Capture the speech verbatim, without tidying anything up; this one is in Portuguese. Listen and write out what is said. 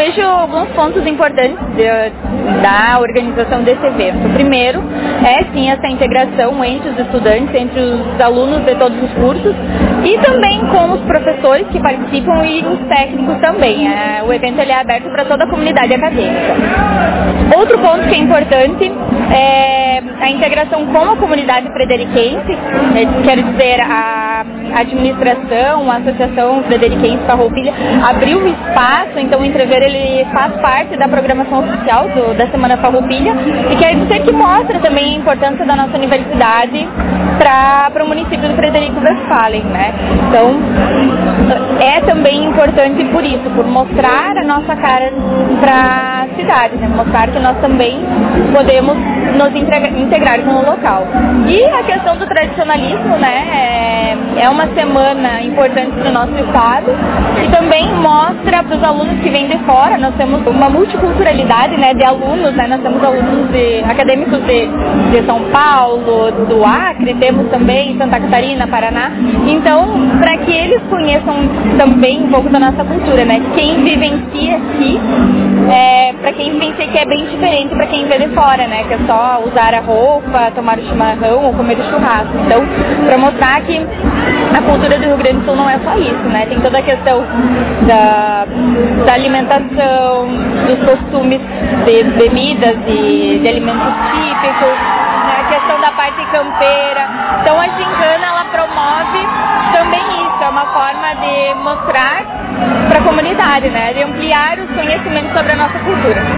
vejo alguns pontos importantes de, da organização desse evento. O primeiro é, sim, essa integração entre os estudantes, entre os alunos de todos os cursos e também com os professores que participam e os técnicos também. É, o evento ele é aberto para toda a comunidade acadêmica. Outro ponto que é importante é a integração com a comunidade frederiquense, é, quero dizer, a administração, a Associação Frederiquense Farroupilha abriu o espaço, então o Entrever ele faz parte da programação oficial do, da Semana Farroupilha e quer dizer que mostra também a importância da nossa universidade para o município do Frederico Westphalen, né? Então, é também importante por isso, por mostrar a nossa cara para a cidade, né? Mostrar que nós também podemos nos integrar com o local. E a questão do tradicionalismo, né? É, é uma semana importante do nosso estado e também mostra para os alunos que vêm de fora, nós temos uma multiculturalidade, né, de alunos, né? Nós temos alunos de, acadêmicos de, de São Paulo, do Acre, temos também Santa Catarina, Paraná. Então, para que eles conheçam também um pouco da nossa cultura, né? Quem vivencia aqui, é, para quem vivencia aqui é bem diferente para quem vê de fora, né? Que é só usar a roupa, tomar o chimarrão ou comer o churrasco. Então, para mostrar que a cultura do Rio Grande do Sul não é só isso, né? Tem toda a questão da, da alimentação, dos costumes de bebidas e de alimentos típicos, né? A questão da parte campeira. Então, a gincana, ela promove também isso, é uma forma de mostrar para a comunidade, né? De ampliar os conhecimentos sobre a nossa cultura.